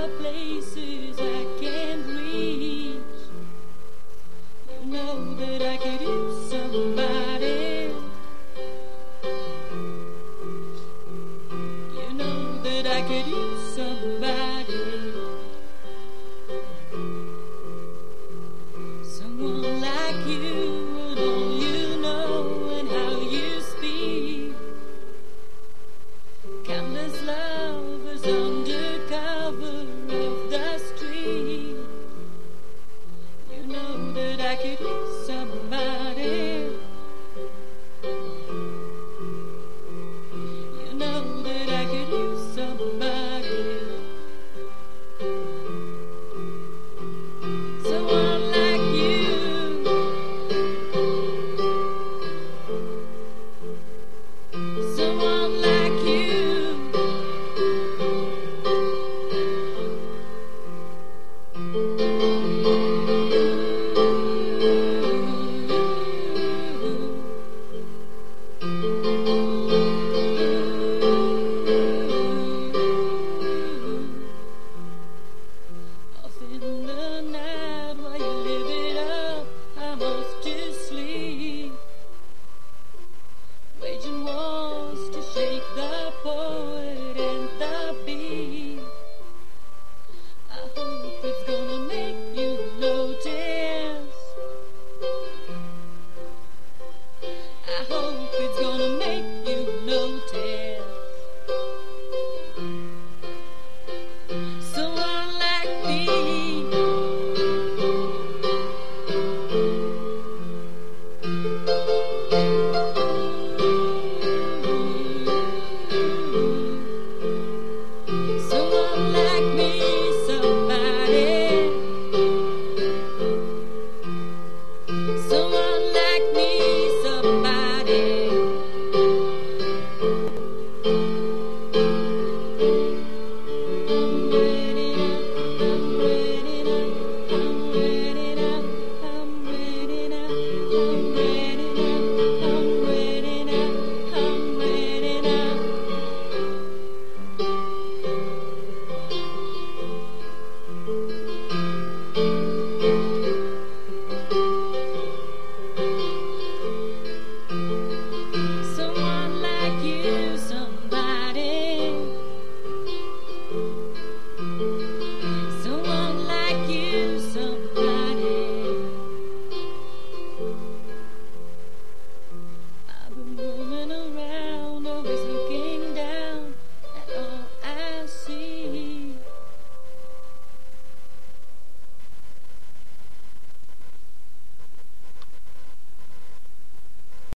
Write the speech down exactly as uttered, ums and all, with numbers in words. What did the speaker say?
places I can't reach. You know that I could use somebody. You know that I could use somebody. Someone like you and all you know and how you speak. Countless lovers under cover of the street. You know that I could